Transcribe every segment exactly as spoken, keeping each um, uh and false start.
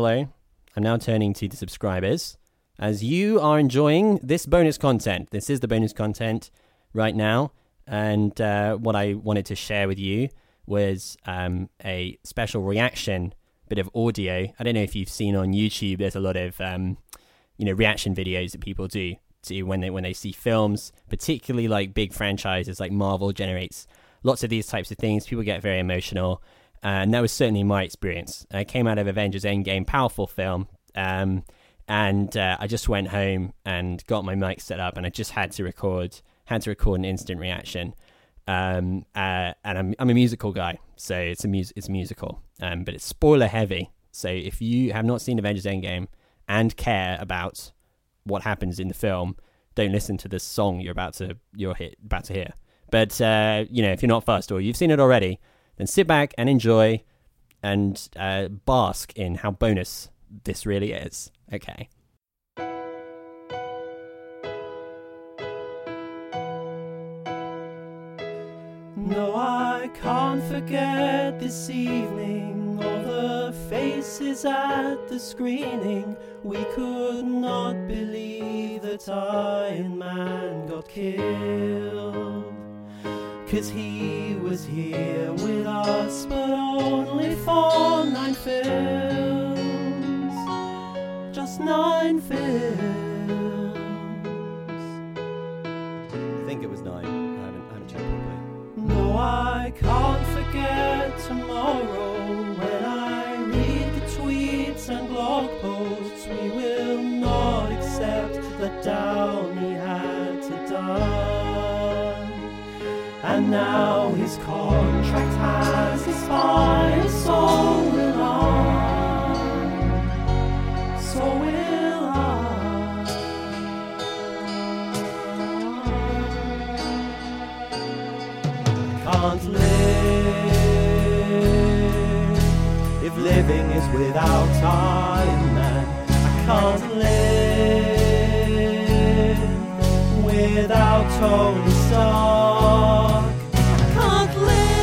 hello. I'm now turning to the subscribers. As you are enjoying this bonus content, this is the bonus content right now. And uh, what I wanted to share with you was um, a special reaction bit of audio. I don't know if you've seen on YouTube, there's a lot of um, you know reaction videos that people do to when they when they see films, particularly like big franchises like Marvel generates lots of these types of things. People get very emotional, and that was certainly my experience. I came out of Avengers Endgame, powerful film. Um, And uh, I just went home and got my mic set up, and I just had to record, had to record an instant reaction. Um, uh, and I'm I'm a musical guy, so it's a mus- it's musical, um, but it's spoiler heavy. So if you have not seen Avengers Endgame and care about what happens in the film, don't listen to this song you're about to you're hit, about to hear. But uh, you know, if you're not fussed or you've seen it already, then sit back and enjoy and uh, bask in how bonus this really is. Okay. No, I can't forget this evening, all the faces at the screening. We could not believe that Iron Man got killed, 'cause he was here with us, but only for nine films. Just nine films. I think it was nine. I haven't, I haven't checked properly. No, I can't forget tomorrow when I read the tweets and blog posts. We will not accept that Downey had to die, and now his contract has expired, so will I. So will I. Can't live if living is without Iron Man. I can't live without Tony Stark. I can't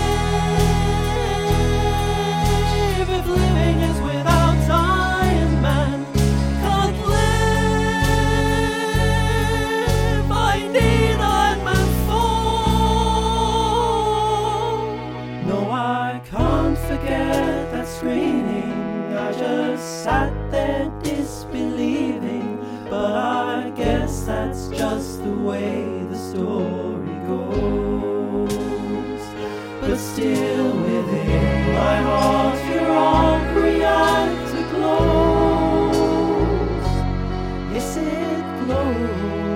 live if living is without Iron Man. Can't live. I need Iron Man four. No, I can't forget that screening. I just sat there disbelieving, but I guess that's just the way the story goes. But still within my heart your arc reactor glows. Yes, it glows.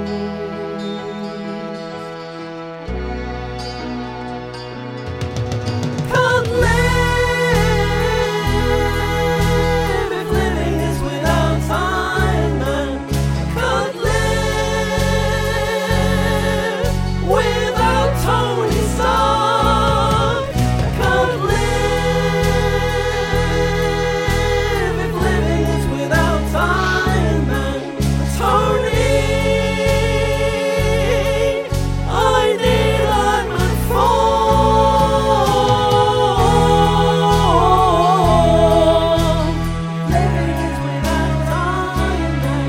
Can't live if living is without Iron Man. Can't live without Tony Stark. Can't live if living is without Iron Man. Tony, I need Iron Man four. Living is without Iron Man.